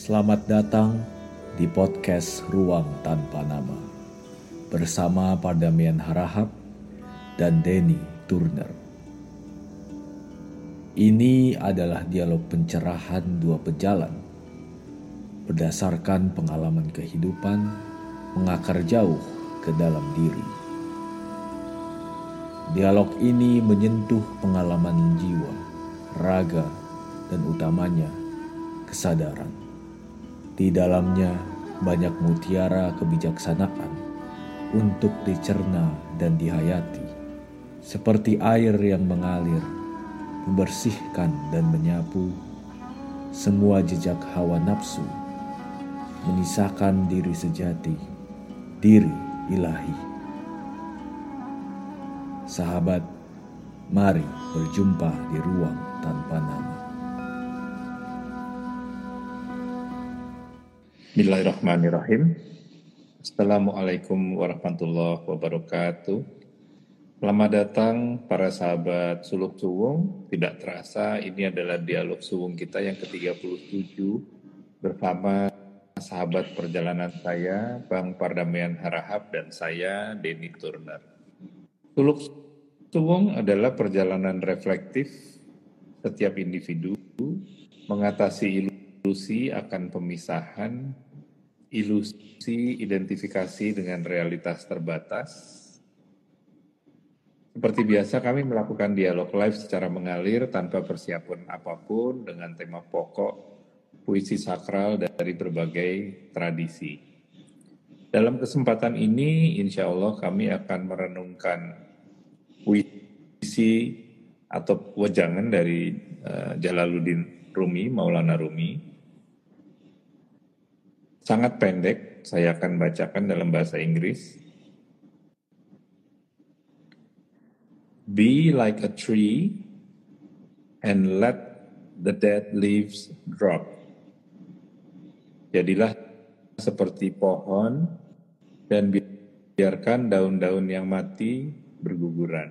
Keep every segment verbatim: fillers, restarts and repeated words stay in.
Selamat datang di podcast Ruang Tanpa Nama bersama Pardamaian Harahap dan Denny Turner. Ini adalah dialog pencerahan dua pejalan berdasarkan pengalaman kehidupan mengakar jauh ke dalam diri. Dialog ini menyentuh pengalaman jiwa, raga, dan utamanya kesadaran. Di dalamnya banyak mutiara kebijaksanaan untuk dicerna dan dihayati, seperti air yang mengalir, membersihkan dan menyapu semua jejak hawa nafsu, menyisakan diri sejati, diri ilahi. Sahabat, mari berjumpa di ruang tanpa nama. Bismillahirrahmanirrahim. Assalamualaikum warahmatullahi wabarakatuh. Selamat datang para sahabat Suluk Suwung. Tidak terasa ini adalah dialog suwung kita yang ke tiga puluh tujuh bersama sahabat perjalanan saya, Bang Pardamaian Harahap, dan saya, Denny Turner. Suluk Suwung adalah perjalanan reflektif setiap individu mengatasi ilusi akan pemisahan, ilusi identifikasi dengan realitas terbatas. Seperti biasa kami melakukan dialog live secara mengalir tanpa persiapan apapun dengan tema pokok puisi sakral dari berbagai tradisi. Dalam kesempatan ini insya Allah kami akan merenungkan puisi atau wejangan dari uh, Jalaluddin Rumi, Maulana Rumi. Sangat pendek, saya akan bacakan dalam bahasa Inggris. Be like a tree and let the dead leaves drop. Jadilah seperti pohon dan biarkan daun-daun yang mati berguguran.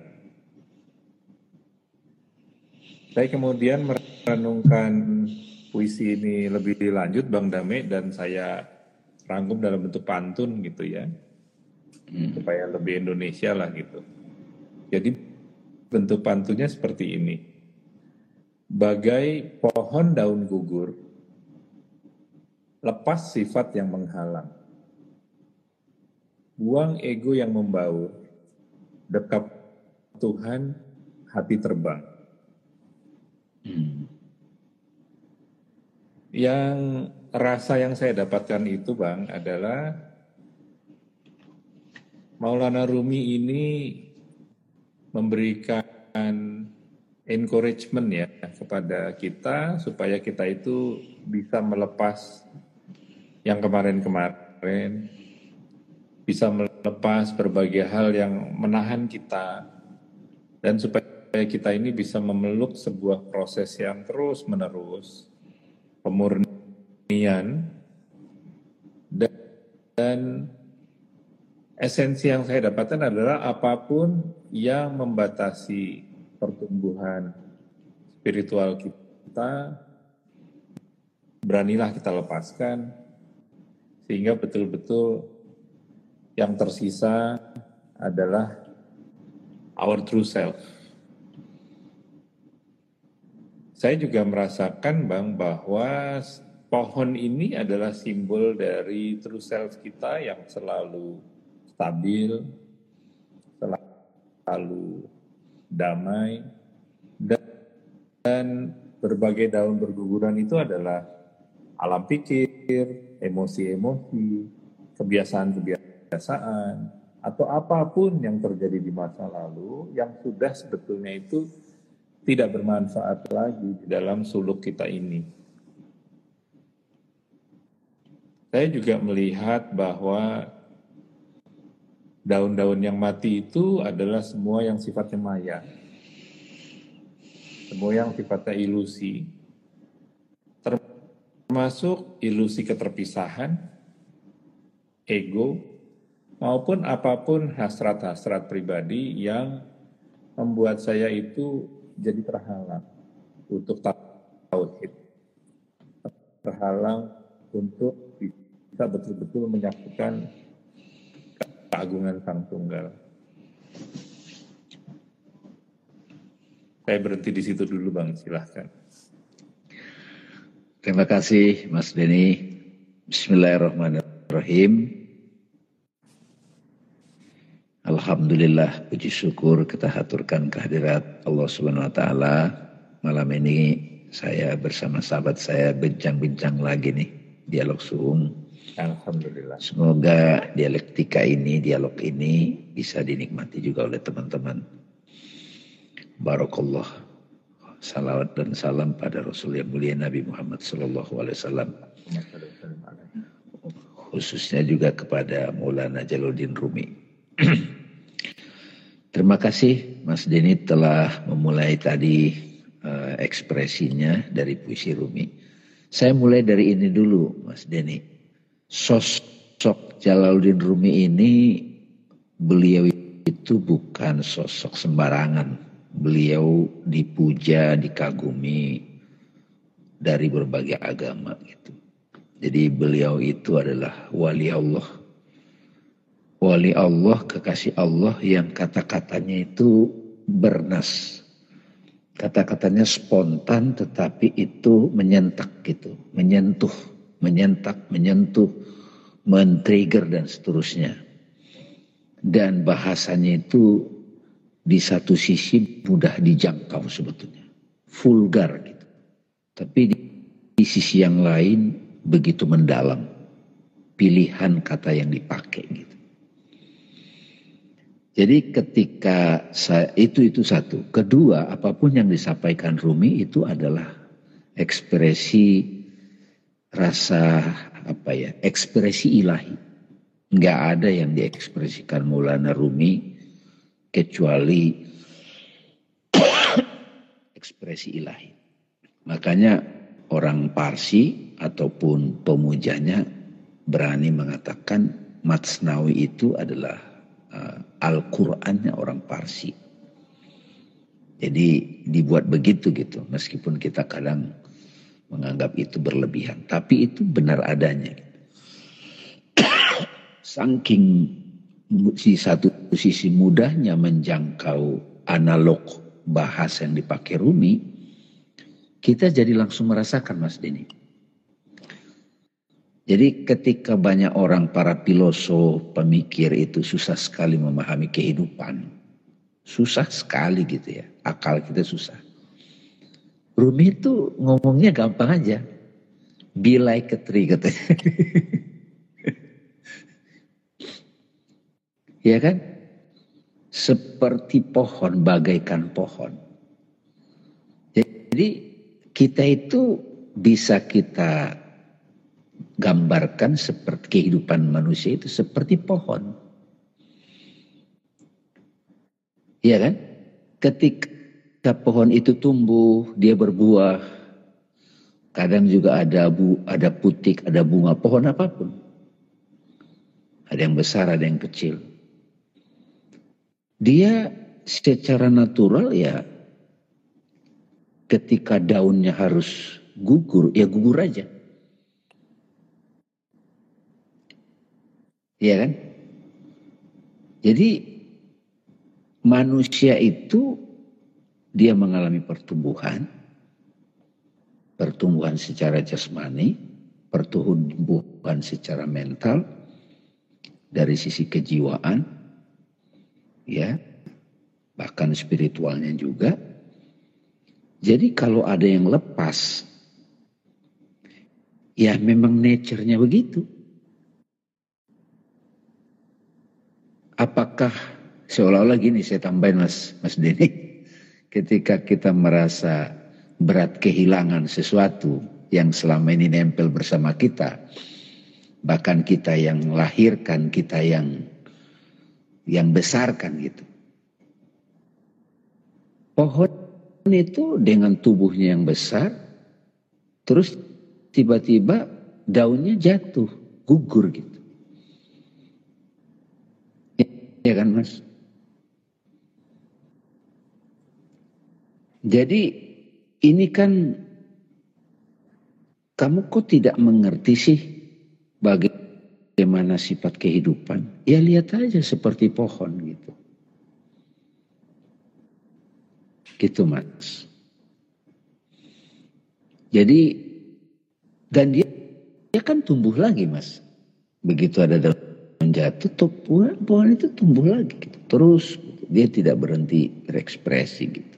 Saya kemudian merenungkan puisi ini lebih lanjut, Bang Dame, dan saya rangkum dalam bentuk pantun gitu ya, hmm. supaya lebih Indonesia lah gitu. Jadi bentuk pantunnya seperti ini. Bagai pohon daun gugur, lepas sifat yang menghalang. Buang ego yang membaur, dekap Tuhan, hati terbang. Hmm. Yang rasa yang saya dapatkan itu, Bang, adalah Maulana Rumi ini memberikan encouragement ya kepada kita supaya kita itu bisa melepas yang kemarin-kemarin, bisa melepas berbagai hal yang menahan kita, dan supaya kita ini bisa memeluk sebuah proses yang terus-menerus, pemurnian, dan, dan esensi yang saya dapatkan adalah apapun yang membatasi pertumbuhan spiritual kita, beranilah kita lepaskan, sehingga betul-betul yang tersisa adalah our true self. Saya juga merasakan, Bang, bahwa pohon ini adalah simbol dari true self kita yang selalu stabil, selalu damai, dan, dan berbagai daun berguguran itu adalah alam pikir, emosi-emosi, kebiasaan-kebiasaan, atau apapun yang terjadi di masa lalu yang sudah sebetulnya itu tidak bermanfaat lagi di dalam suluk kita ini. Saya juga melihat bahwa daun-daun yang mati itu adalah semua yang sifatnya maya, semua yang sifatnya ilusi, termasuk ilusi keterpisahan, ego, maupun apapun hasrat-hasrat pribadi yang membuat saya itu jadi terhalang untuk tauhid, terhalang untuk bisa betul-betul menyaksikan keagungan Sang Tunggal. Saya berhenti di situ dulu Bang, silahkan. Terima kasih Mas Denny. Bismillahirrahmanirrahim. Alhamdulillah, puji syukur kita haturkan kehadirat Allah Subhanahu wa taala. Malam ini saya bersama sahabat saya bincang-bincang lagi nih, dialog suung. Alhamdulillah. Semoga dialektika ini, dialog ini bisa dinikmati juga oleh teman-teman. Barakallah. Salawat dan salam pada Rasul yang mulia Nabi Muhammad sallallahu alaihi wasallam. Khususnya juga kepada Maulana Jalaluddin Rumi. Terima kasih Mas Denny telah memulai tadi uh, ekspresinya dari puisi Rumi. Saya mulai dari ini dulu Mas Denny. Sosok Jalaluddin Rumi ini, beliau itu bukan sosok sembarangan. Beliau dipuja, dikagumi dari berbagai agama gitu. Jadi beliau itu adalah wali Allah. Wali Allah, kekasih Allah yang kata-katanya itu bernas. Kata-katanya spontan tetapi itu menyentak gitu. Menyentuh, menyentak, menyentuh, men-trigger dan seterusnya. Dan bahasanya itu di satu sisi mudah dijangkau sebetulnya. Vulgar gitu. Tapi di, di sisi yang lain begitu mendalam. Pilihan kata yang dipakai gitu. Jadi ketika saya, itu itu satu. Kedua, apapun yang disampaikan Rumi itu adalah ekspresi rasa apa ya, ekspresi ilahi. Nggak ada yang diekspresikan Maulana Rumi kecuali ekspresi ilahi. Makanya orang Parsi ataupun pemujanya berani mengatakan Matsnawi itu adalah uh, Al-Qur'annya orang Parsi. Jadi dibuat begitu gitu, meskipun kita kadang menganggap itu berlebihan, tapi itu benar adanya. Saking si satu sisi mudahnya menjangkau analog bahasa yang dipakai Rumi, kita jadi langsung merasakan Mas Denny. Jadi ketika banyak orang para filosof, pemikir itu susah sekali memahami kehidupan. Susah sekali gitu ya, akal kita susah. Rumi itu ngomongnya gampang aja. Bilai ketri katanya. Ya kan? Seperti pohon, bagaikan pohon. Jadi kita itu bisa kita gambarkan seperti kehidupan manusia itu seperti pohon. Ya kan? Ketika pohon itu tumbuh, dia berbuah. Kadang juga ada bu, ada putik, ada bunga, pohon apapun. Ada yang besar, ada yang kecil. Dia secara natural ya ketika daunnya harus gugur, ya gugur aja. Iya kan? Jadi manusia itu dia mengalami pertumbuhan, pertumbuhan secara jasmani, pertumbuhan secara mental, dari sisi kejiwaan, ya, bahkan spiritualnya juga. Jadi kalau ada yang lepas, ya memang nature-nya begitu. Apakah seolah-olah gini, saya tambahin Mas Mas Denny, ketika kita merasa berat kehilangan sesuatu yang selama ini nempel bersama kita, bahkan kita yang melahirkan, kita yang yang besarkan gitu. Pohon itu dengan tubuhnya yang besar, terus tiba-tiba daunnya jatuh, gugur gitu. Ya kan Mas? Jadi ini kan kamu kok tidak mengerti sih bagaimana sifat kehidupan? Ya lihat aja seperti pohon gitu. Gitu Mas. Jadi dan dia, dia kan tumbuh lagi Mas. Begitu ada daun jatuh, tuh, pohon, pohon itu tumbuh lagi gitu. Terus dia tidak berhenti berekspresi gitu.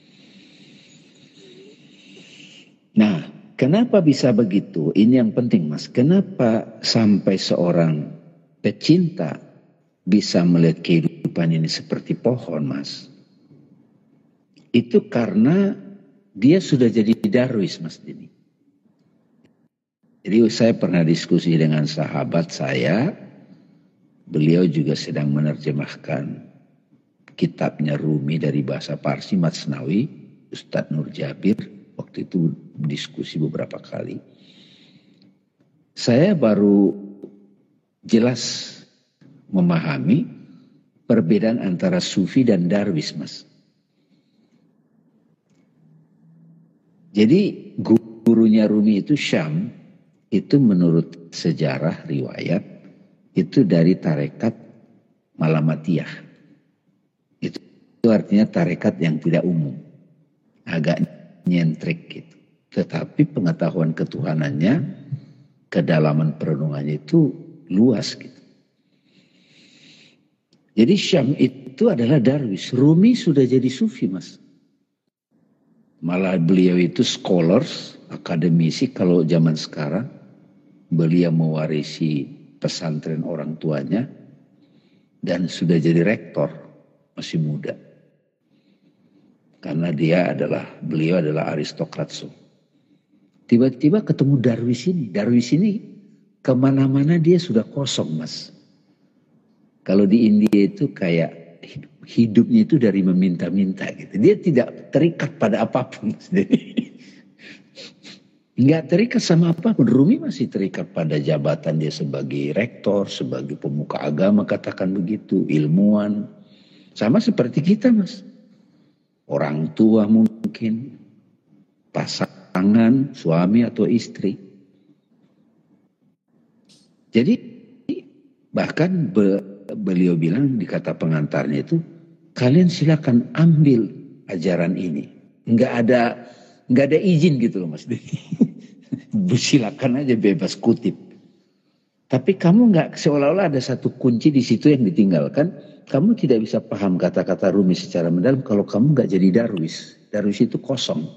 Nah, kenapa bisa begitu? Ini yang penting Mas. Kenapa sampai seorang pecinta bisa melihat kehidupan ini seperti pohon Mas? Itu karena dia sudah jadi Darwis Mas Dini. Jadi saya pernah diskusi dengan sahabat saya. Beliau juga sedang menerjemahkan kitabnya Rumi dari bahasa Parsi, Matsnawi, Ustadz Nur Jabir. Waktu itu diskusi beberapa kali. Saya baru jelas memahami perbedaan antara Sufi dan Darwis Mas. Jadi gurunya Rumi itu Syam, itu menurut sejarah riwayat, itu dari tarekat Malamatiyah. Itu, itu artinya tarekat yang tidak umum, agak nyentrik gitu. Tetapi pengetahuan ketuhanannya, kedalaman perenungannya itu luas gitu. Jadi Syam itu adalah Darwis. Rumi sudah jadi Sufi Mas. Malah beliau itu scholars, akademisi kalau zaman sekarang. Beliau mewarisi pesantren orang tuanya dan sudah jadi rektor, masih muda. Karena dia adalah, beliau adalah aristokrat. So. Tiba-tiba ketemu Darwis ini. Darwis ini kemana-mana dia sudah kosong Mas. Kalau di India itu kayak hidupnya itu dari meminta-minta gitu. Dia tidak terikat pada apapun. Nggak terikat sama apapun. Rumi masih terikat pada jabatan dia sebagai rektor, sebagai pemuka agama, katakan begitu, ilmuwan. Sama seperti kita Mas. Orang tua mungkin, pasangan, suami atau istri. Jadi bahkan be, beliau bilang di kata pengantarnya itu, kalian silakan ambil ajaran ini. Nggak ada nggak ada izin gitu loh Mas. Silakan aja bebas kutip. Tapi kamu nggak, seolah-olah ada satu kunci di situ yang ditinggalkan. Kamu tidak bisa paham kata-kata Rumi secara mendalam kalau kamu nggak jadi Darwis. Darwis itu kosong.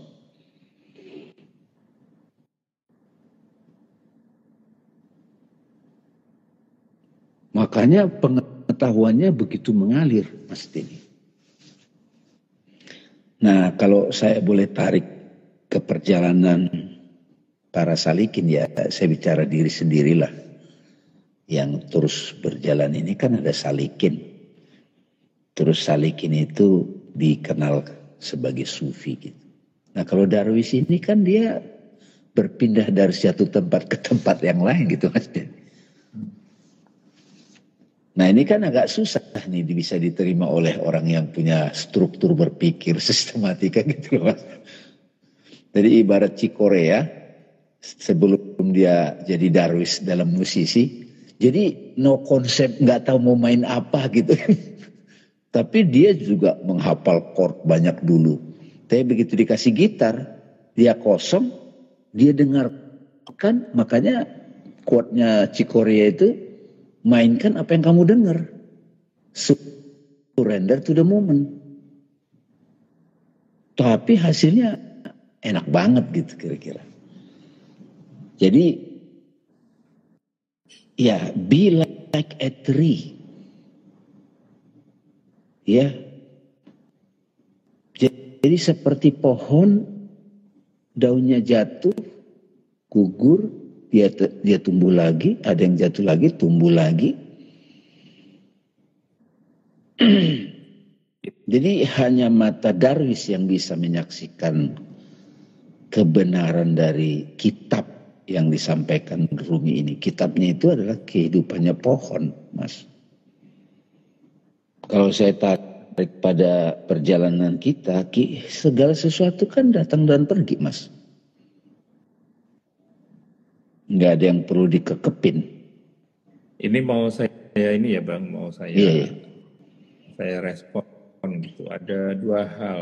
Makanya pengetahuannya begitu mengalir, Mas Dini. Nah, kalau saya boleh tarik ke perjalanan para salikin, ya saya bicara diri sendirilah. Yang terus berjalan ini kan ada salikin. Terus salikin itu dikenal sebagai sufi gitu. Nah kalau Darwis ini kan dia berpindah dari satu tempat ke tempat yang lain gitu Mas. Nah ini kan agak susah nih bisa diterima oleh orang yang punya struktur berpikir sistematika gitu loh Mas. Jadi ibarat Cikorea sebelum dia jadi Darwis dalam musisi. Jadi no konsep, nggak tahu mau main apa gitu. Tapi dia juga menghafal chord banyak dulu. Tapi begitu dikasih gitar, dia kosong, dia dengarkan. Makanya quote-nya Cikorea itu, mainkan apa yang kamu dengar. Surrender to the moment. Tapi hasilnya enak banget gitu kira-kira. Jadi ya, be like a tree. Ya. Jadi seperti pohon, daunnya jatuh, gugur, dia dia tumbuh lagi, ada yang jatuh lagi, tumbuh lagi. Jadi hanya mata Darwis yang bisa menyaksikan kebenaran dari kitab yang disampaikan Rumi ini. Kitabnya itu adalah kehidupannya pohon, Mas. Kalau saya tarik pada perjalanan kita, segala sesuatu kan datang dan pergi, Mas. nggak ada yang perlu dikekepin. Ini mau saya ini ya Bang, mau saya Iya, iya. saya respon gitu. Ada dua hal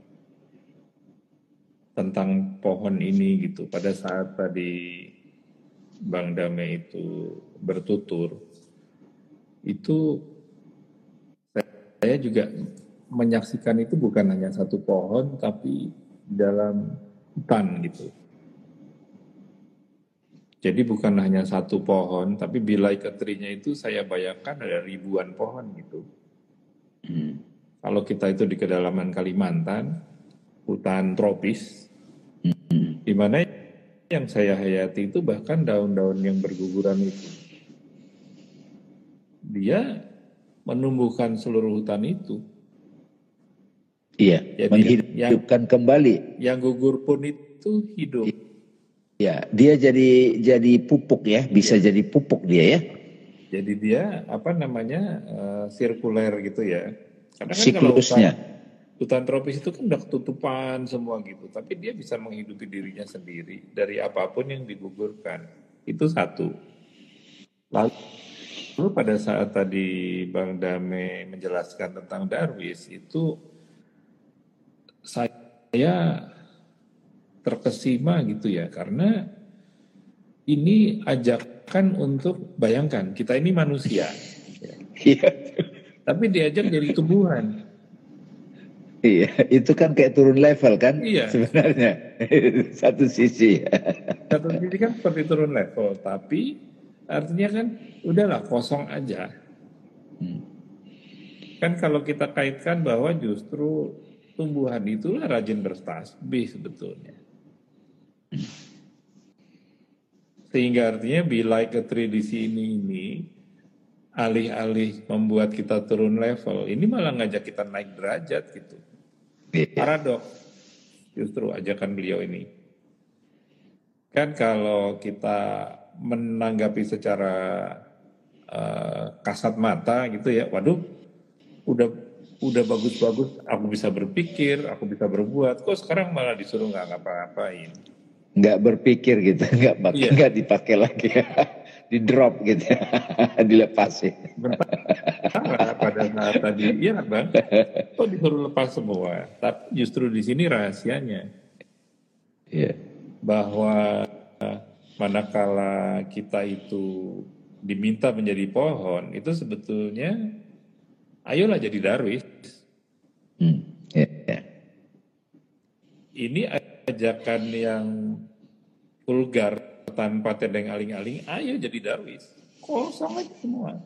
tentang pohon ini gitu. Pada saat tadi Bang Dame itu bertutur, itu saya juga menyaksikan itu bukan hanya satu pohon, tapi dalam hutan gitu. Jadi bukan hanya satu pohon, tapi bilai ketrinya itu saya bayangkan ada ribuan pohon gitu. Hmm. Kalau kita itu di kedalaman Kalimantan, hutan tropis, Hmm. di mana yang saya hayati itu bahkan daun-daun yang berguguran itu, dia menumbuhkan seluruh hutan itu. Iya, Jadi menghidupkan yang, kembali. Yang gugur pun itu hidup. Ya, dia jadi jadi pupuk ya, bisa ya. Jadi pupuk dia ya. Jadi dia apa namanya uh, sirkuler gitu ya. Karena kan siklusnya. kalau hutan, hutan tropis itu kan udah ketutupan semua gitu, tapi dia bisa menghidupi dirinya sendiri dari apapun yang digugurkan. Itu satu. Lalu, lalu pada saat tadi Bang Dame menjelaskan tentang Darwis itu saya terkesima gitu ya, karena ini ajakan untuk bayangkan kita ini manusia, iya. Tapi diajak jadi tumbuhan. Iya, itu kan kayak turun level kan, iya. Sebenarnya satu sisi. Satu sisi kan seperti turun level, tapi artinya kan udahlah kosong aja. Hmm. Kan kalau kita kaitkan bahwa justru tumbuhan itulah rajin bertasbih sebetulnya. Sehingga artinya bilai ketri di sini ini alih-alih membuat kita turun level, ini malah ngajak kita naik derajat gitu. Yeah. Paradoks justru ajakan beliau ini. Kan kalau kita menanggapi secara uh, kasat mata gitu ya, waduh, udah udah bagus-bagus, aku bisa berpikir, aku bisa berbuat, kok sekarang malah disuruh nggak ngapa-ngapain. Nggak berpikir gitu, nggak pakai, yeah. nggak dipakai lagi, di drop gitu, dilepasin. Bentar, pada saat tadi, iya Bang, kok disuruh lepas semua. Tapi justru di sini rahasianya, yeah. bahwa manakala kita itu diminta menjadi pohon, itu sebetulnya, ayolah jadi Darwis. Hmm. Yeah. Yeah. Ini ajakan yang vulgar tanpa tedeng aling-aling, ayo jadi Darwis. Kosong aja semua.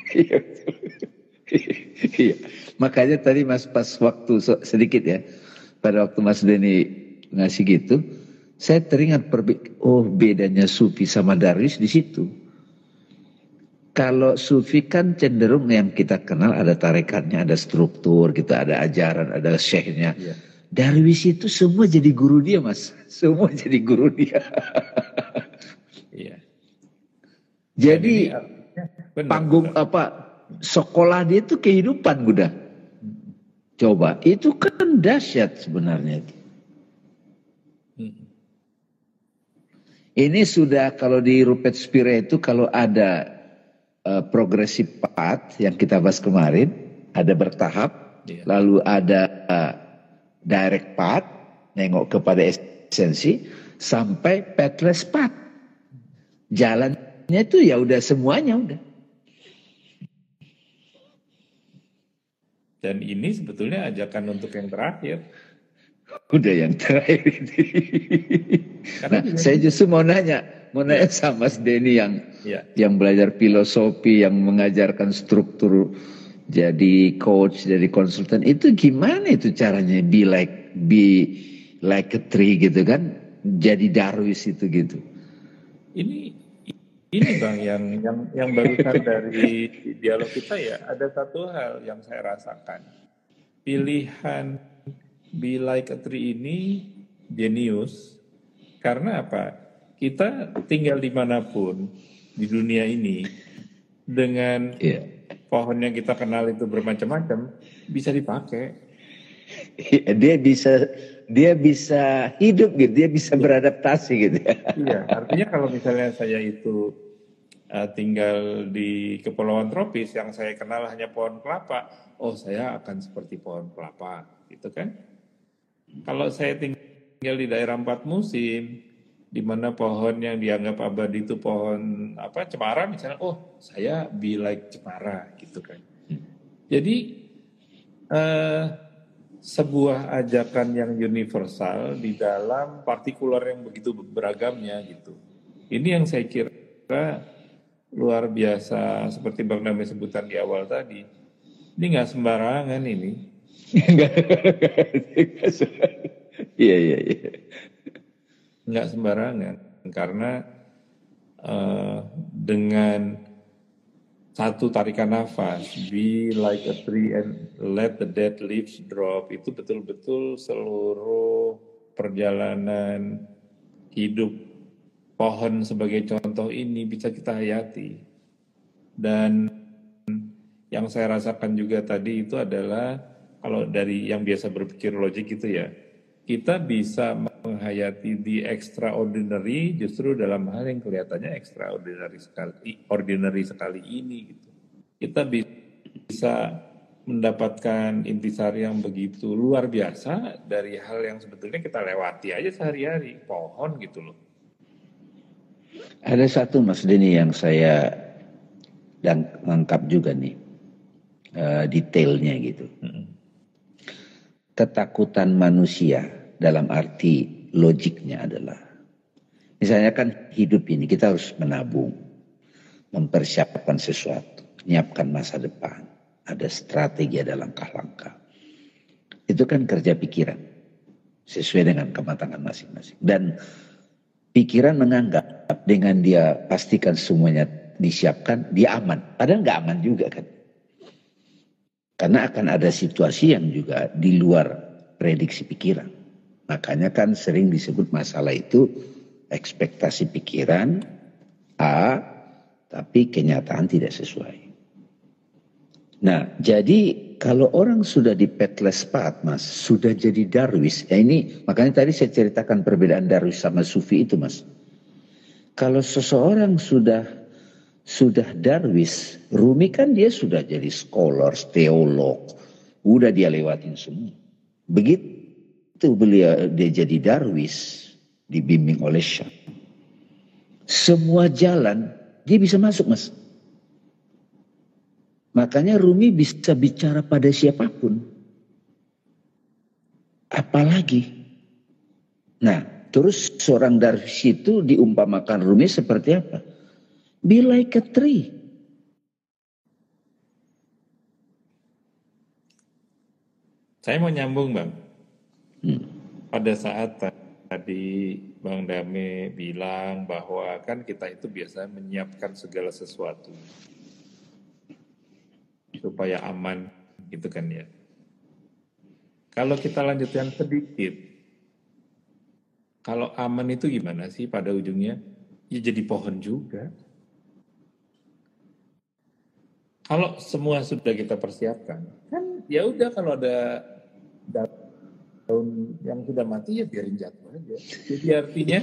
Iya. Makanya tadi Mas pas waktu sedikit ya, pada waktu Mas Denny ngasih gitu, saya teringat perbe- oh bedanya Sufi sama Darwis di situ. Kalau Sufi kan cenderung yang kita kenal ada tarekatnya, ada struktur, kita ada ajaran, ada syekhnya. Yeah. Darwis itu semua jadi guru dia Mas, semua jadi guru dia. Iya. Jadi benar, panggung benar. Apa sekolah dia itu kehidupan udah. Hmm. Coba itu kan dahsyat sebenarnya. Hmm. Ini sudah kalau di Rupert Spira itu kalau ada uh, progressive path yang kita bahas kemarin, ada bertahap, yeah. Lalu ada uh, direct path, nengok kepada esensi, sampai pathless path. Jalannya itu ya udah semuanya udah. Dan ini sebetulnya ajakan untuk yang terakhir. Udah yang terakhir ini. Nah, saya justru mau nanya, mau nanya ya. Sama Mas Denny yang ya. yang belajar filosofi, yang mengajarkan struktur, jadi coach, jadi konsultan, itu gimana itu caranya be like be like a tree gitu kan, jadi Darwis itu gitu. Ini ini Bang yang yang yang barusan dari dialog kita ya, ada satu hal yang saya rasakan. Pilihan be like a tree ini jenius karena apa? Kita tinggal dimanapun di dunia ini dengan yeah. pohon yang kita kenal itu bermacam-macam bisa dipakai. Dia bisa dia bisa hidup gitu, dia bisa beradaptasi gitu. Iya, artinya kalau misalnya saya itu uh, tinggal di kepulauan tropis yang saya kenal hanya pohon kelapa, oh saya akan seperti pohon kelapa, gitu kan? Kalau saya tinggal di daerah empat musim, di mana pohon yang dianggap abadi itu pohon apa cemara misalnya, oh saya be like cemara, gitu kan? Jadi uh, sebuah ajakan yang universal di dalam partikular yang begitu beragamnya gitu. Ini yang saya kira luar biasa seperti Bang Dame sebutan di awal tadi. Ini nggak sembarangan ini. Iya iya iya. Nggak sembarangan karena uh, dengan satu tarikan nafas, be like a tree and let the dead leaves drop, itu betul-betul seluruh perjalanan hidup pohon sebagai contoh ini bisa kita hayati. Dan yang saya rasakan juga tadi itu adalah kalau dari yang biasa berpikir logik itu ya, kita bisa menghayati the extraordinary justru dalam hal yang kelihatannya extraordinary sekali, ordinary sekali ini gitu. Kita bisa mendapatkan intisari yang begitu luar biasa dari hal yang sebetulnya kita lewati aja sehari-hari, pohon gitu loh. Ada satu Mas Denny yang saya dan lengkap juga nih uh, detailnya gitu. Hmm. Ketakutan manusia dalam arti logiknya adalah, misalnya kan hidup ini kita harus menabung, mempersiapkan sesuatu, menyiapkan masa depan, ada strategi, ada langkah-langkah. Itu kan kerja pikiran sesuai dengan kematangan masing-masing. Dan pikiran menganggap dengan dia pastikan semuanya disiapkan, dia aman. Padahal nggak aman juga kan. Karena akan ada situasi yang juga di luar prediksi pikiran. Makanya kan sering disebut masalah itu ekspektasi pikiran A, tapi kenyataan tidak sesuai. Nah, jadi kalau orang sudah di petless path, Mas, sudah jadi darwis. Ya ini, makanya tadi saya ceritakan perbedaan darwis sama sufi itu, Mas. Kalau seseorang sudah sudah darwis, Rumi kan dia sudah jadi scholar, teolog, udah dia lewatin semua. Begitu beliau dia jadi darwis, dibimbing oleh Syekh, semua jalan dia bisa masuk, Mas. Makanya Rumi bisa bicara pada siapapun. Apalagi. Nah, terus seorang darwis itu diumpamakan Rumi seperti apa? Be like a tree. Saya mau nyambung, Bang. Hmm. Pada saat tadi Bang Dame bilang bahwa kan kita itu biasa menyiapkan segala sesuatu supaya aman, gitu kan ya. Kalau kita lanjutkan sedikit, kalau aman itu gimana sih pada ujungnya? Ya jadi pohon juga. Kalau semua sudah kita persiapkan, kan ya udah kalau ada daun yang sudah mati ya biarin jatuh aja. Jadi artinya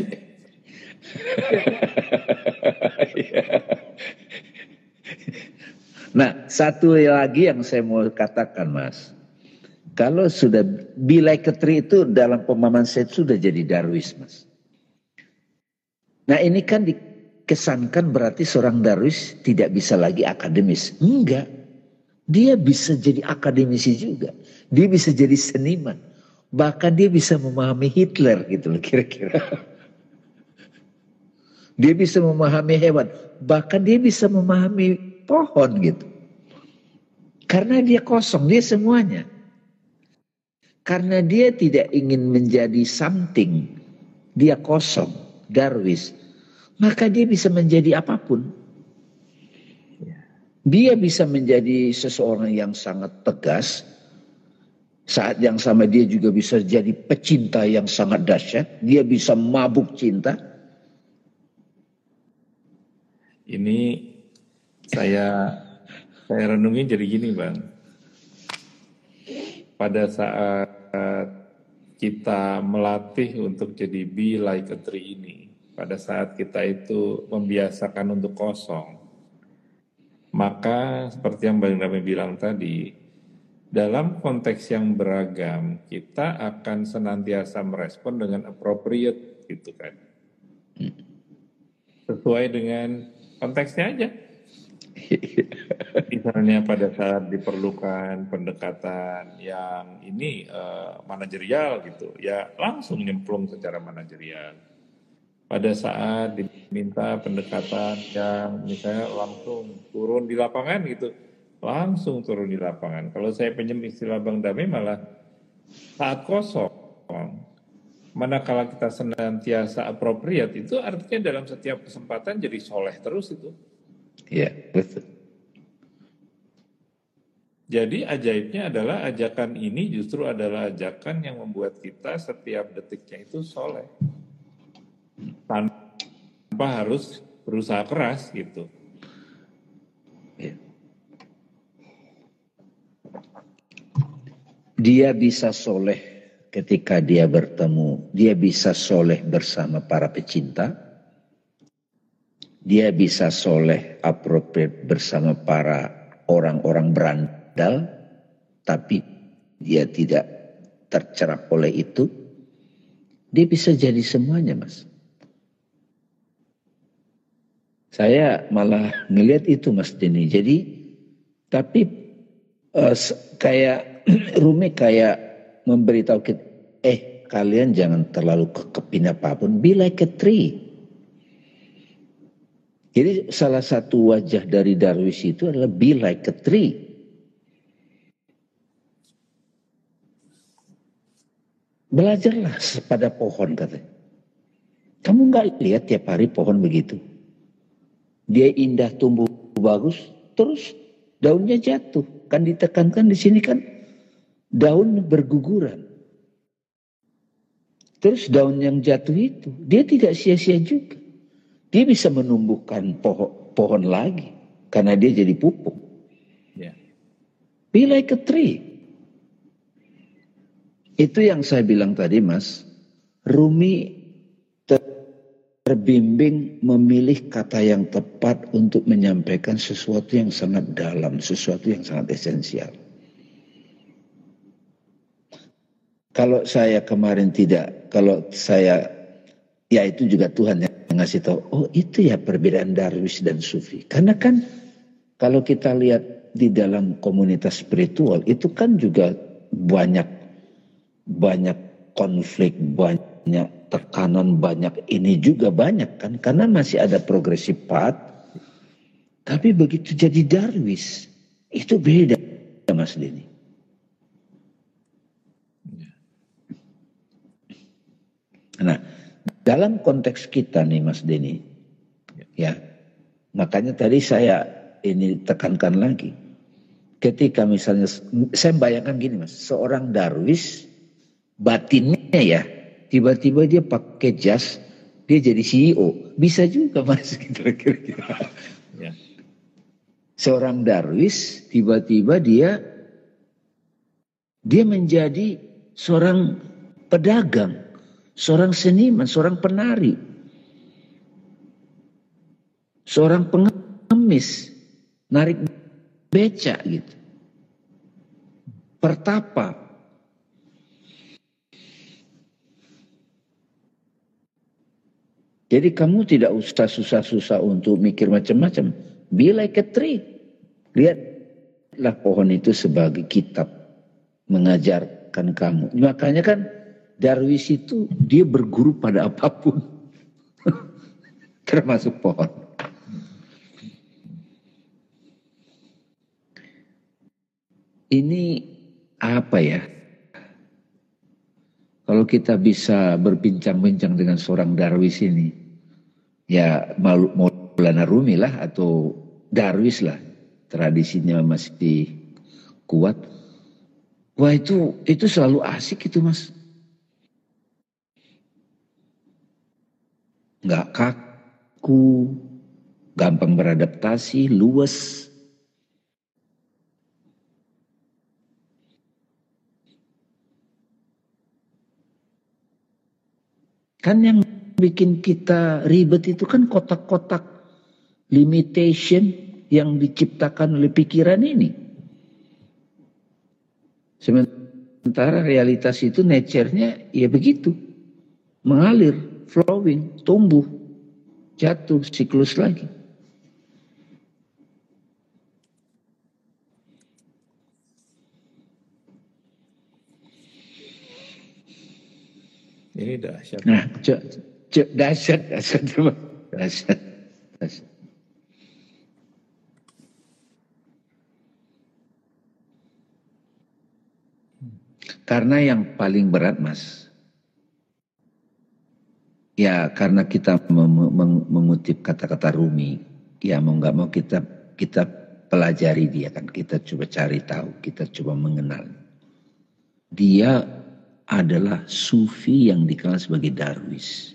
nah, satu lagi yang saya mau katakan, Mas. Kalau sudah be like a tree itu dalam pemahaman saya sudah jadi darwis, Mas. Nah, ini kan dikesankan berarti seorang darwis tidak bisa lagi akademis. Enggak. Dia bisa jadi akademisi juga. Dia bisa jadi seniman. Bahkan dia bisa memahami Hitler gitu loh kira-kira. Dia bisa memahami hewan. Bahkan dia bisa memahami pohon gitu. Karena dia kosong, dia semuanya. Karena dia tidak ingin menjadi something. Dia kosong, darwis. Maka dia bisa menjadi apapun. Dia bisa menjadi seseorang yang sangat tegas. Saat yang sama dia juga bisa jadi pecinta yang sangat dahsyat. Dia bisa mabuk cinta. Ini saya saya renungin jadi gini, Bang. pada saat kita melatih untuk jadi be like a tree ini, pada saat kita itu membiasakan untuk kosong, maka seperti yang Bang Dami bilang tadi, dalam konteks yang beragam, kita akan senantiasa merespon dengan appropriate gitu kan. Sesuai dengan konteksnya aja. Misalnya pada saat diperlukan pendekatan yang ini uh, manajerial gitu, ya langsung nyemplung secara manajerial. Pada saat diminta pendekatan yang misalnya langsung turun di lapangan gitu, langsung turun di lapangan. Kalau saya pinjam istilah Bang Dami malah saat kosong, manakala kita senantiasa appropriate, itu artinya dalam setiap kesempatan jadi soleh terus itu. Iya, betul. Jadi ajaibnya adalah ajakan ini justru adalah ajakan yang membuat kita setiap detiknya itu soleh. Tanpa harus berusaha keras gitu. Ya. Dia bisa soleh ketika dia bertemu. Dia bisa soleh bersama para pecinta. Dia bisa soleh appropriate bersama para orang-orang berandal. Tapi dia tidak tercerap oleh itu. Dia bisa jadi semuanya, Mas. Saya malah ngelihat itu, Mas Denny. Jadi, tapi uh, kayak Rumi kayak memberitahu kita, eh kalian jangan terlalu kekepin apapun, be like a tree. Jadi salah satu wajah dari Darwis itu adalah be like a tree. Belajarlah pada pohon katanya. Kamu nggak lihat tiap hari pohon begitu? Dia indah tumbuh bagus, terus daunnya jatuh. Kan ditekankan di sini kan daun berguguran. Terus daun yang jatuh itu, dia tidak sia-sia juga. Dia bisa menumbuhkan pohon, pohon lagi. Karena dia jadi pupuk. Yeah. Be like a tree. Itu yang saya bilang tadi, Mas. Rumi terbimbing memilih kata yang tepat untuk menyampaikan sesuatu yang sangat dalam, sesuatu yang sangat esensial. Kalau saya kemarin tidak, kalau saya, ya itu juga Tuhan yang ngasih tahu, oh itu ya perbedaan Darwis dan Sufi. Karena kan kalau kita lihat di dalam komunitas spiritual, itu kan juga banyak banyak konflik, banyak tekanan, banyak ini juga banyak kan, karena masih ada progresif path. Tapi begitu jadi Darwis itu beda, Mas Denny. Nah, dalam konteks kita nih Mas Denny, ya, makanya tadi saya ini tekankan lagi, ketika misalnya saya bayangkan gini Mas, seorang Darwis batinnya ya, tiba-tiba dia pakai jas, dia jadi C E O, bisa juga Mas, kira-kira. Ya. Seorang Darwis tiba-tiba dia dia menjadi seorang pedagang, seorang seniman, seorang penari, seorang pengemis, narik beca gitu, pertapa. Jadi kamu tidak usah susah-susah untuk mikir macam-macam. Be like a tree. Lihatlah pohon itu sebagai kitab mengajarkan kamu. Makanya kan Darwis itu dia berguru pada apapun. Termasuk pohon. Ini apa ya? Kalau kita bisa berbincang-bincang dengan seorang Darwis ini, ya Maulana Rumi lah atau Darwis lah, tradisinya masih kuat. Wah itu itu selalu asik itu Mas. Nggak kaku, gampang beradaptasi, luwes. Kan yang bikin kita ribet itu kan kotak-kotak limitation yang diciptakan oleh pikiran ini. Sementara realitas itu nature-nya ya begitu. Mengalir, flowing, tumbuh, jatuh, siklus lagi. Ini dahsyat. Nah, cek, cek dahsyat, dahsyat, dahsyat, dahsyat. Karena yang paling berat, Mas, ya karena kita mengutip kata-kata Rumi, ya mau nggak mau kita kita pelajari dia kan, kita coba cari tahu, kita coba mengenal. Dia adalah sufi yang dikenal sebagai darwis.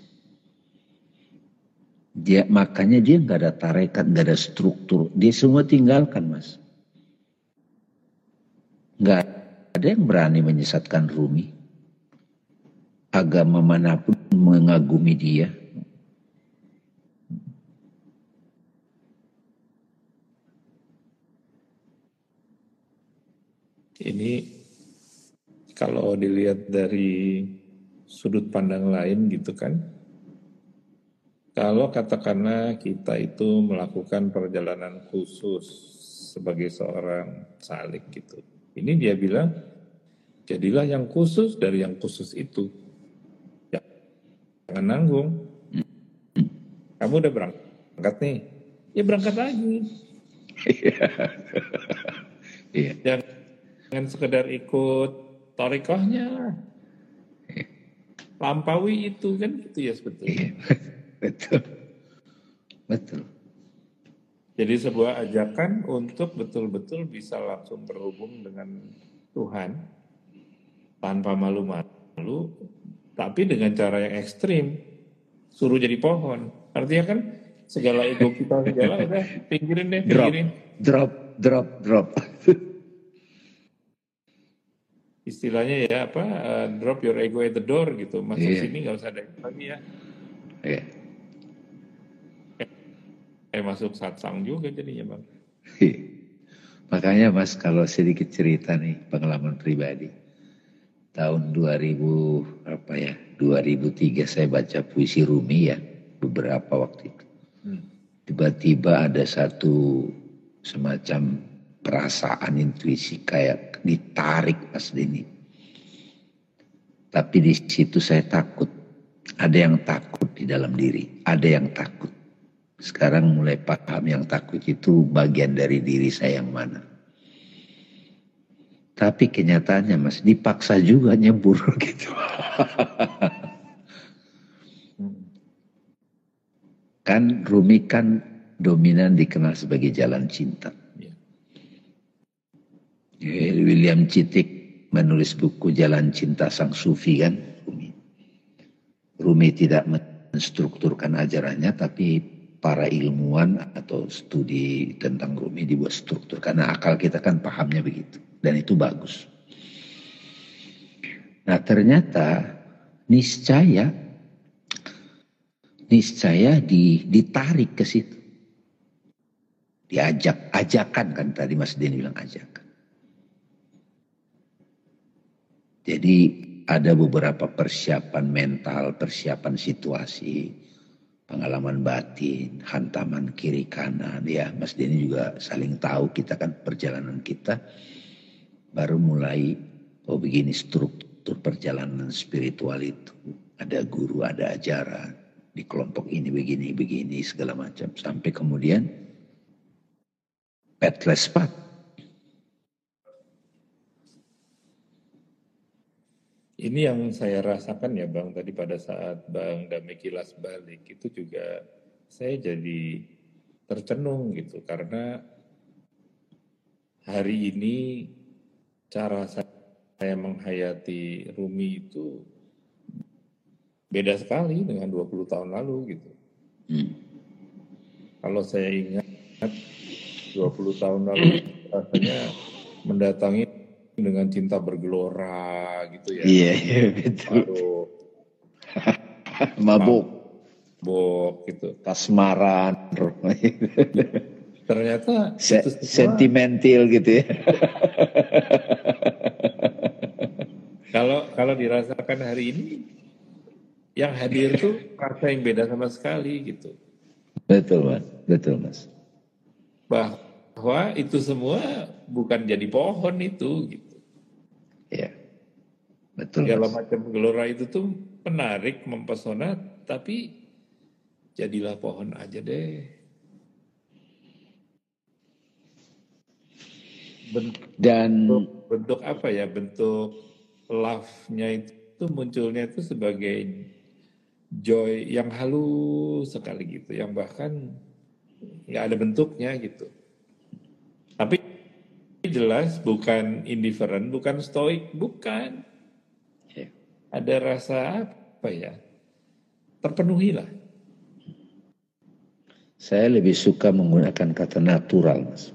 Dia makanya dia nggak ada tarekat, nggak ada struktur, dia semua tinggalkan, Mas. Nggak ada yang berani menyesatkan Rumi. Agama manapun mengagumi dia. Ini kalau dilihat dari sudut pandang lain gitu kan, kalau katakanlah kita itu melakukan perjalanan khusus sebagai seorang salik gitu, ini dia bilang jadilah yang khusus dari yang khusus itu, jangan nanggung. Kamu udah berangkat nih, ya berangkat lagi. Jangan, jangan sekedar ikut torikohnya, lampaui itu kan gitu ya sebetulnya. Betul, betul. Jadi sebuah ajakan untuk betul-betul bisa langsung berhubung dengan Tuhan tanpa malu-malu, tapi dengan cara yang ekstrim, suruh jadi pohon. Artinya kan segala ego kita segala udah pinggirin deh, pinggirin. Drop, drop, drop, drop. Istilahnya ya apa, uh, drop your ego at the door gitu, masuk yeah. Sini nggak usah ada lagi ya. Yeah. Eh, eh masuk satsang juga jadinya bang. Makanya Mas kalau sedikit cerita nih pengalaman pribadi, tahun dua ribu apa ya, dua ribu tiga saya baca puisi Rumi ya beberapa waktu itu. Hmm. Tiba-tiba ada satu semacam perasaan intuisi kayak ditarik Mas Denny. Tapi di situ saya takut. Ada yang takut di dalam diri. Ada yang takut. Sekarang mulai paham yang takut itu bagian dari diri saya yang mana. Tapi kenyataannya Mas dipaksa juga nyebur gitu. Kan Rumi kan dominan dikenal sebagai jalan cinta. William Citik menulis buku Jalan Cinta Sang Sufi kan. Rumi. Rumi tidak menstrukturkan ajarannya, tapi para ilmuwan atau studi tentang Rumi dibuat struktur. Karena akal kita kan pahamnya begitu. Dan itu bagus. Nah ternyata niscaya, niscaya di, ditarik ke situ. Diajak, ajakan kan tadi Mas Denny bilang ajakan. Jadi ada beberapa persiapan mental, persiapan situasi, pengalaman batin, hantaman kiri kanan. Ya Mas Denny juga saling tahu kita kan perjalanan kita. Baru mulai, oh begini struktur perjalanan spiritual itu. Ada guru, ada ajaran. Di kelompok ini begini, begini segala macam. Sampai kemudian pathless path. Ini yang saya rasakan ya Bang, tadi pada saat Bang Dame kilas balik, itu juga saya jadi tercenung gitu. Karena hari ini cara saya menghayati Rumi itu beda sekali dengan dua puluh tahun lalu gitu. Hmm. Kalau saya ingat dua puluh tahun lalu rasanya mendatangi dengan cinta bergelora gitu ya. Iya, iya betul. Lalu Mabuk, mabuk gitu. kasmaran, Ternyata Se- itu semua sentimental gitu ya. kalau kalau dirasakan hari ini, yang hadir tuh rasa yang beda sama sekali gitu. Betul mas, betul mas. Bahwa itu semua bukan jadi pohon itu gitu. Ya, betul Segala mas. macam gelora itu tuh menarik, mempesona, tapi jadilah pohon aja deh. Bentuk, Dan bentuk apa ya? Bentuk love-nya itu munculnya itu sebagai joy yang halus sekali gitu, yang bahkan nggak ada bentuknya gitu. Tapi jelas bukan indifferent, bukan stoik, bukan. ya, Ada rasa apa ya? Terpenuhi lah. saya lebih suka menggunakan kata natural mas.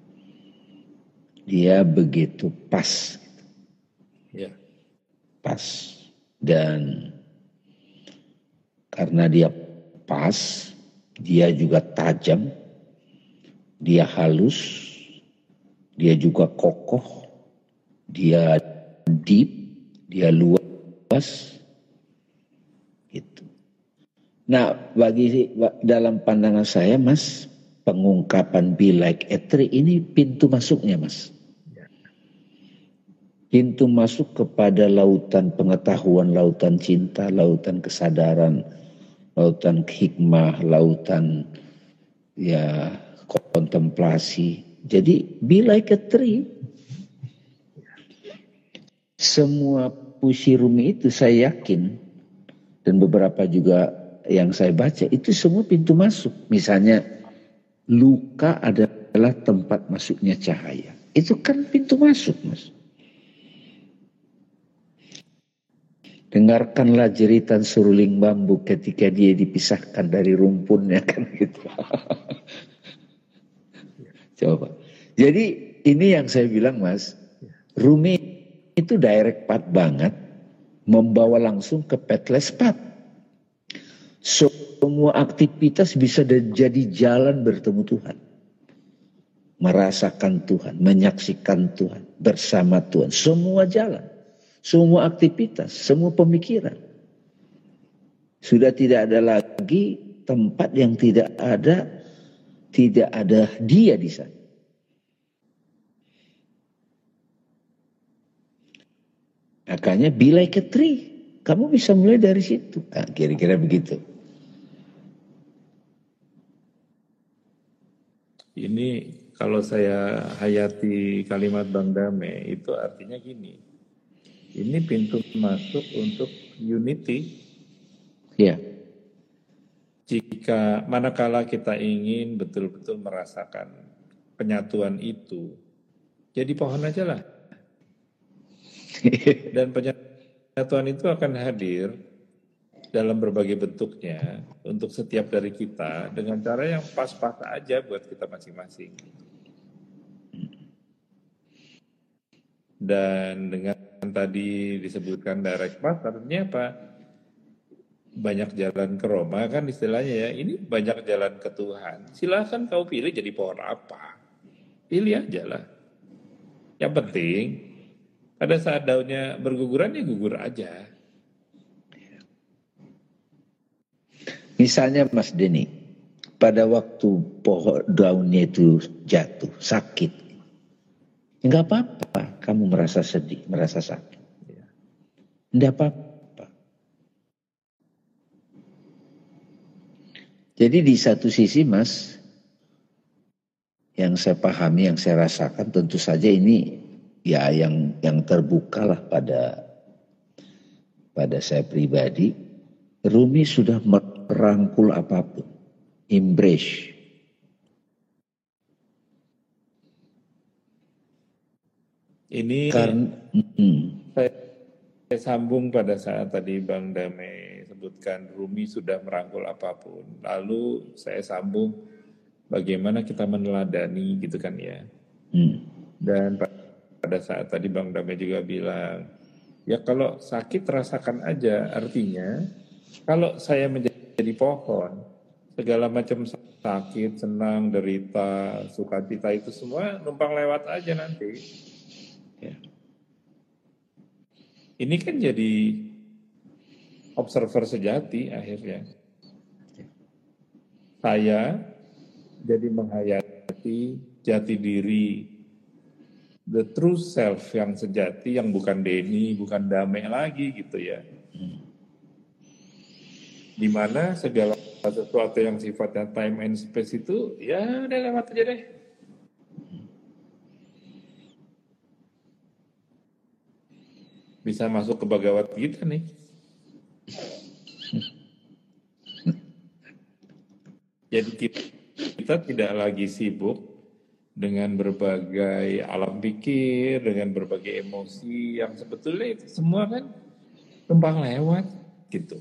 Dia begitu pas, Ya. pas. Dan karena dia pas, dia juga tajam, dia halus, dia juga kokoh, dia deep, dia luas, gitu. Nah, bagi dalam pandangan saya, mas, pengungkapan Be Like a Tree ini pintu masuknya, mas. Pintu masuk kepada lautan pengetahuan, lautan cinta, lautan kesadaran, lautan hikmah, lautan ya kontemplasi. Jadi be like a tree. Semua puisi Rumi itu saya yakin, dan beberapa juga yang saya baca itu semua pintu masuk. Misalnya luka adalah tempat masuknya cahaya. Itu kan pintu masuk, mas. Dengarkanlah jeritan seruling bambu ketika dia dipisahkan dari rumpunnya, kan gitu. Coba. Jadi ini yang saya bilang, mas, Rumi itu direct path banget, membawa langsung ke pathless path. Semua aktivitas bisa jadi jalan bertemu Tuhan, merasakan Tuhan, menyaksikan Tuhan, bersama Tuhan. Semua jalan, semua aktivitas, semua pemikiran. Sudah tidak ada lagi tempat yang tidak ada, tidak ada dia di sana. Makanya be like a tree. Kamu bisa mulai dari situ. Nah, kira-kira begitu. Ini kalau saya hayati kalimat Bang Dame itu artinya gini. Ini pintu masuk untuk unity. Ya. Jika manakala kita ingin betul-betul merasakan penyatuan itu, jadi pohon aja lah. Dan penyatuan itu akan hadir dalam berbagai bentuknya untuk setiap dari kita dengan cara yang pas-pas aja buat kita masing-masing. Dan dengan tadi disebutkan direct path, artinya apa? Banyak jalan ke Roma kan istilahnya ya. Ini banyak jalan ke Tuhan. Silahkan kau pilih jadi pohon apa. Pilih aja lah. Yang penting pada saat daunnya berguguran ya gugur aja. Misalnya Mas Denny, pada waktu pohon daunnya itu jatuh, sakit, enggak apa-apa kamu merasa sedih, merasa sakit. Enggak apa-apa. Jadi di satu sisi, Mas, yang saya pahami, yang saya rasakan, tentu saja ini ya yang yang terbuka lah pada pada saya pribadi. Rumi sudah merangkul apapun, embrace. Ini Karena mm, saya, saya sambung pada saat tadi Bang Dame sebutkan Rumi sudah merangkul apapun. Lalu saya sambung bagaimana kita meneladani gitu kan ya. mm, Dan pada saat tadi Bang Dame juga bilang, ya kalau sakit rasakan aja, artinya Kalau saya menjadi pohon, segala macam sakit, senang, derita, sukacita itu semua numpang lewat aja nanti. Ya. Ini kan jadi observer sejati akhirnya. Saya jadi menghayati jati diri, the true self yang sejati, yang bukan Denny, bukan Damai lagi gitu ya. Dimana segala sesuatu yang sifatnya time and space itu ya udah lewat aja deh. Bisa masuk ke Bhagavad Gita nih. Jadi kita, kita tidak lagi sibuk dengan berbagai alam pikir, dengan berbagai emosi yang sebetulnya itu semua kan tumpang lewat gitu.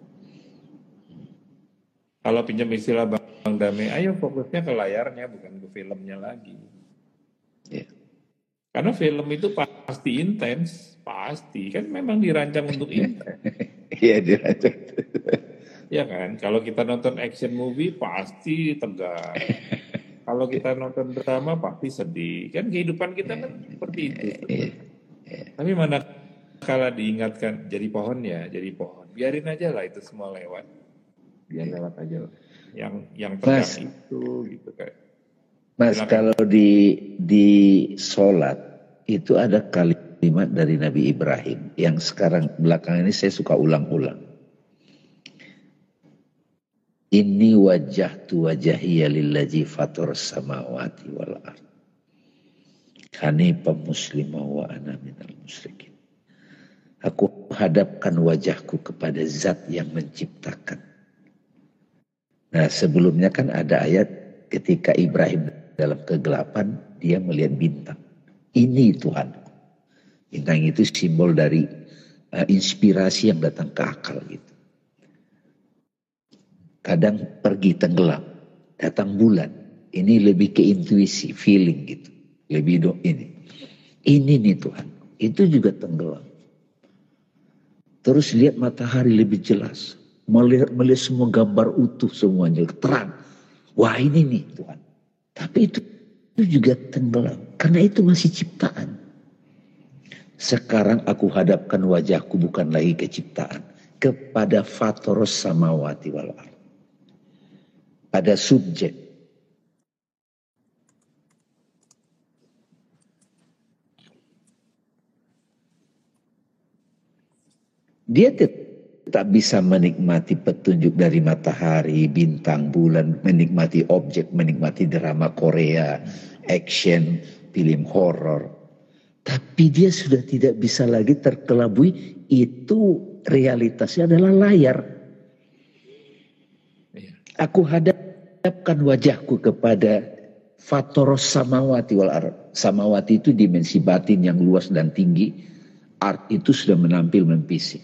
Kalau pinjam istilah Bang Damai, ayo fokusnya ke layarnya bukan ke filmnya lagi. Yeah. Karena film itu pasti intens, pasti kan memang dirancang untuk intens. Iya dirancang. Ya kan, kalau kita nonton action movie pasti tegang. Kalau kita nonton drama pasti sedih. Kan kehidupan kita kan seperti itu. Tapi mana kala diingatkan jadi pohon ya, jadi pohon. Biarin aja lah itu semua lewat. Biar lewat aja lah. Yang yang tegang Mas, itu gitu kan. Mas, silakan. Kalau di di sholat itu ada kalimat dari Nabi Ibrahim yang sekarang belakangan ini saya suka ulang-ulang. Inni wajjahtu wajhiya lillazi fatar samawati wal ardh hanifan muslima wa ana minal musyrikin. Aku hadapkan wajahku kepada zat yang menciptakan. Nah, sebelumnya kan ada ayat ketika Ibrahim dalam kegelapan dia melihat bintang. Ini Tuhanku. Bintang itu simbol dari uh, inspirasi yang datang ke akal gitu. Kadang pergi tenggelam, datang bulan. Ini lebih ke intuisi, feeling gitu. Lebih do ini. Ini nih Tuhan. Itu juga tenggelam. Terus lihat matahari lebih jelas. Melihat, melihat semua gambar utuh semuanya. Terang. Wah ini nih Tuhan. Tapi itu, itu juga tenggelam. Karena itu masih ciptaan. Sekarang aku hadapkan wajahku bukan lagi ke ciptaan. Kepada fatoros samawati wal ardh. Pada subjek. Dia tetap bisa menikmati petunjuk dari matahari, bintang, bulan, menikmati objek, menikmati drama Korea, action, film horor. Tapi dia sudah tidak bisa lagi terkelabui, itu realitasnya adalah layar. Aku hadapkan wajahku kepada fatoros samawati wal ardh. Samawati itu dimensi batin yang luas dan tinggi. Art itu sudah menampil memfisik.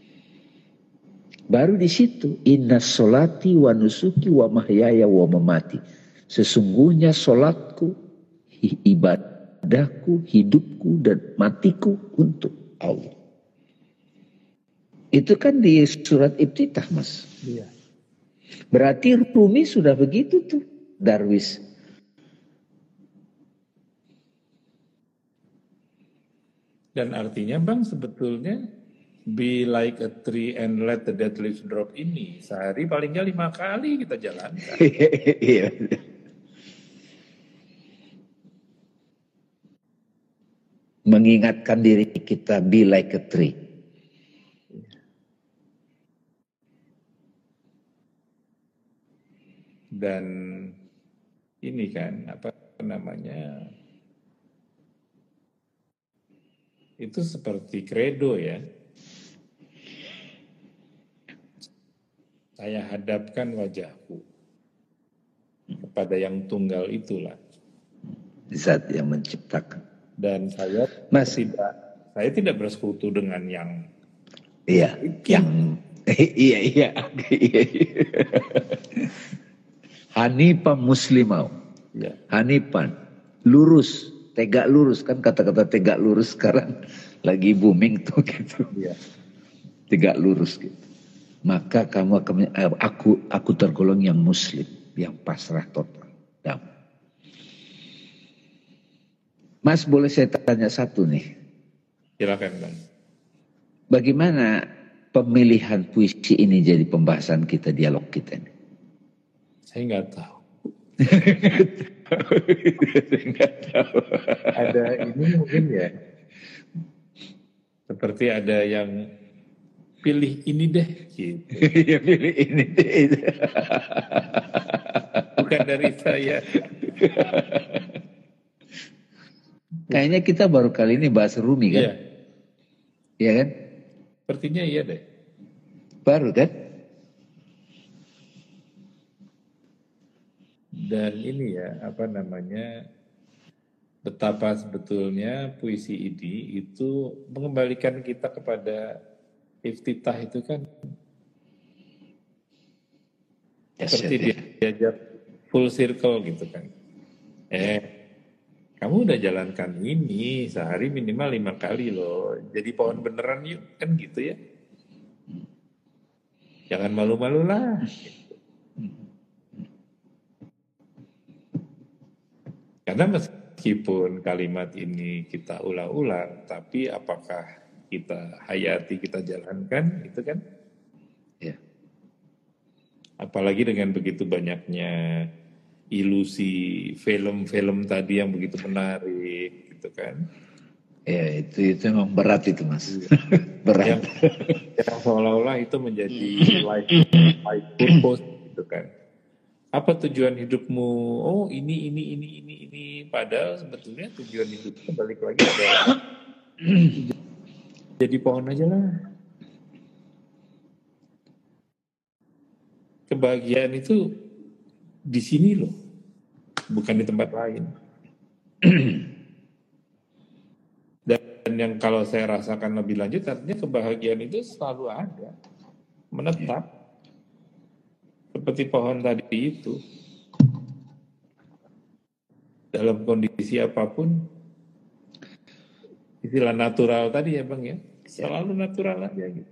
Baru di situ inna sholati wa nusuki wa mahyaya wa mamati. Sesungguhnya solatku, ibadahku, hidupku dan matiku untuk Allah. Itu kan di surat Iftitah, Mas. Iya. Berarti Rumi sudah begitu tuh, Darwis. Dan artinya Bang sebetulnya be like a tree and let the dead leaves drop ini sehari paling nggak lima kali kita jalankan. Iya. Mengingatkan diri kita be like a tree. Dan ini kan apa namanya, itu seperti kredo ya. Saya hadapkan wajahku kepada yang tunggal itulah. Zat yang menciptakan. Dan saya Mas, tidak, saya tidak bersekutu dengan yang iya, yang iya iya iya. Hanifan muslimau. Ya. Hanifan lurus, tegak lurus, kan kata-kata tegak lurus sekarang lagi booming tuh gitu. Ya. Tegak lurus gitu. maka kamu akan eh, aku aku tergolong yang muslim, yang pasrah total. Damai. Mas, boleh saya tanya satu nih? Silakan, Bang. Bagaimana pemilihan puisi ini jadi pembahasan kita, dialog kita ini? Saya nggak tahu. Nggak tahu. Ada ini mungkin ya, seperti ada yang pilih ini deh, gitu. Ya, pilih ini deh. Bukan dari saya. Kayaknya kita baru kali ini bahas Rumi kan? Iya, Iya kan? sepertinya iya deh. Baru kan? Dan ini ya, apa namanya, betapa sebetulnya puisi ini itu mengembalikan kita kepada iftitah itu kan Yes, seperti ya, ya. diajak full circle gitu kan. Eh, kamu udah jalankan ini sehari minimal lima kali loh. Jadi pohon beneran yuk, kan gitu ya. Jangan malu-malu lah. Karena meskipun kalimat ini kita ulang-ulang, tapi apakah kita hayati, kita jalankan, itu kan? Ya. Apalagi dengan begitu banyaknya ilusi film-film tadi yang begitu menarik, gitu kan? Ya, itu itu memang berat itu, Mas. Berat. Yang, yang seolah-olah itu menjadi life, life purpose, gitu kan? Apa tujuan hidupmu? Oh, ini, ini, ini, ini, ini. Padahal sebetulnya tujuan hidupnya balik lagi adalah jadi pohon aja lah. Kebahagiaan itu di sini loh, bukan di tempat lain. Dan yang kalau saya rasakan lebih lanjut, artinya kebahagiaan itu selalu ada, menetap. Seperti pohon tadi itu. Dalam kondisi apapun, istilah natural tadi ya Bang ya, selalu natural aja gitu.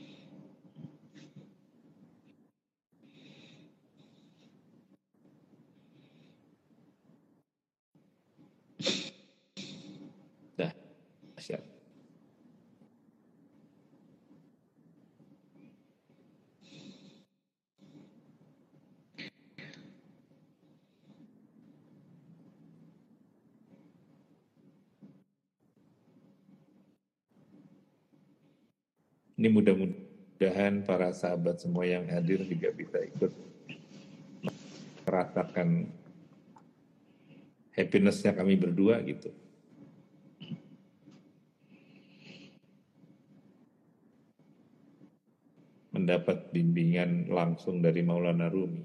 Dah, siap. Ini mudah-mudahan para sahabat semua yang hadir juga bisa ikut merasakan happiness-nya kami berdua gitu. Mendapat bimbingan langsung dari Maulana Rumi.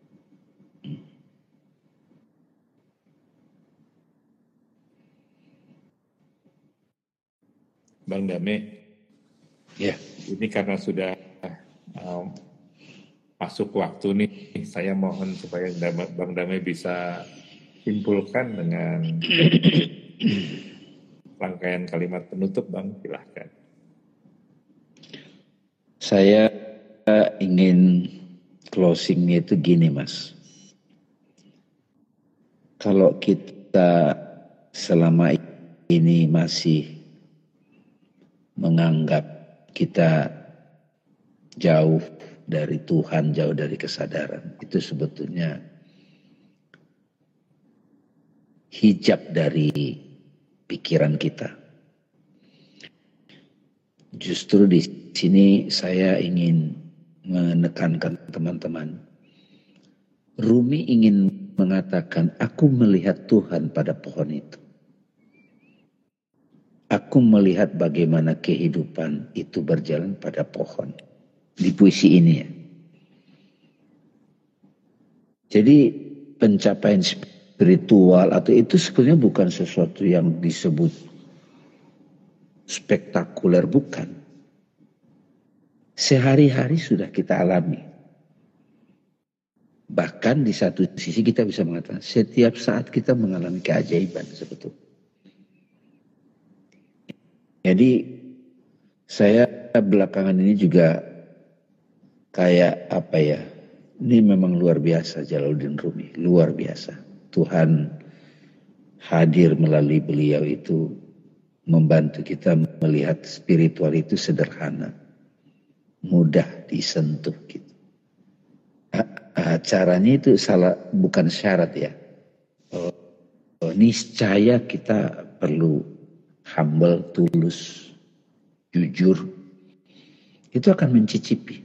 Bang Dame, ya, ini karena sudah um, masuk waktu nih, saya mohon supaya Bang Dame bisa simpulkan dengan rangkaian kalimat penutup, Bang, silahkan. Saya ingin closingnya itu gini, Mas. Kalau kita selama ini masih menganggap kita jauh dari Tuhan, jauh dari kesadaran, itu sebetulnya hijab dari pikiran kita. Justru di sini saya ingin menekankan teman-teman. Rumi ingin mengatakan, aku melihat Tuhan pada pohon itu. Aku melihat bagaimana kehidupan itu berjalan pada pohon. Di puisi ini ya. Jadi pencapaian spiritual atau itu sebenarnya bukan sesuatu yang disebut spektakuler, bukan. Sehari-hari sudah kita alami. Bahkan di satu sisi kita bisa mengatakan setiap saat kita mengalami keajaiban sebetulnya. Jadi saya belakangan ini juga kayak apa ya, ini memang luar biasa Jalaluddin Rumi, luar biasa. Tuhan hadir melalui beliau itu membantu kita melihat spiritual itu sederhana, mudah disentuh gitu. Caranya itu salah, bukan syarat ya. Oh, oh, niscaya kita perlu humble, tulus, jujur. Itu akan mencicipi.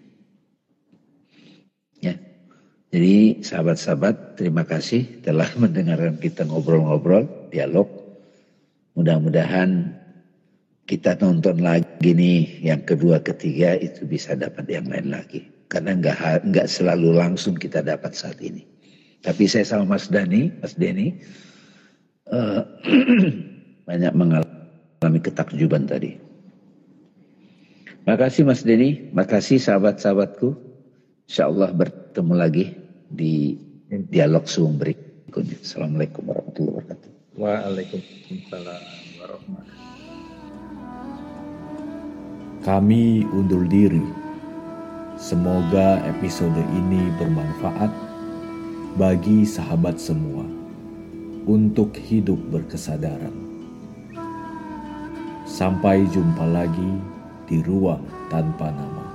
Ya. Jadi sahabat-sahabat, terima kasih telah mendengarkan kita ngobrol-ngobrol, dialog. Mudah-mudahan kita nonton lagi nih yang kedua, ketiga itu bisa dapat yang lain lagi. Karena nggak nggak selalu langsung kita dapat saat ini. Tapi saya sama Mas Dani, Mas Denny uh, banyak mengalami ketakjuban tadi. Makasih Mas Denny, makasih sahabat-sahabatku. Insya Allah bertemu lagi di dialog Zoom berikutnya. Assalamualaikum warahmatullahi wabarakatuh. Waalaikumsalam warahmatullahi wabarakatuh. Kami undur diri. Semoga episode ini bermanfaat bagi sahabat semua untuk hidup berkesadaran. Sampai jumpa lagi di Ruang Tanpa Nama.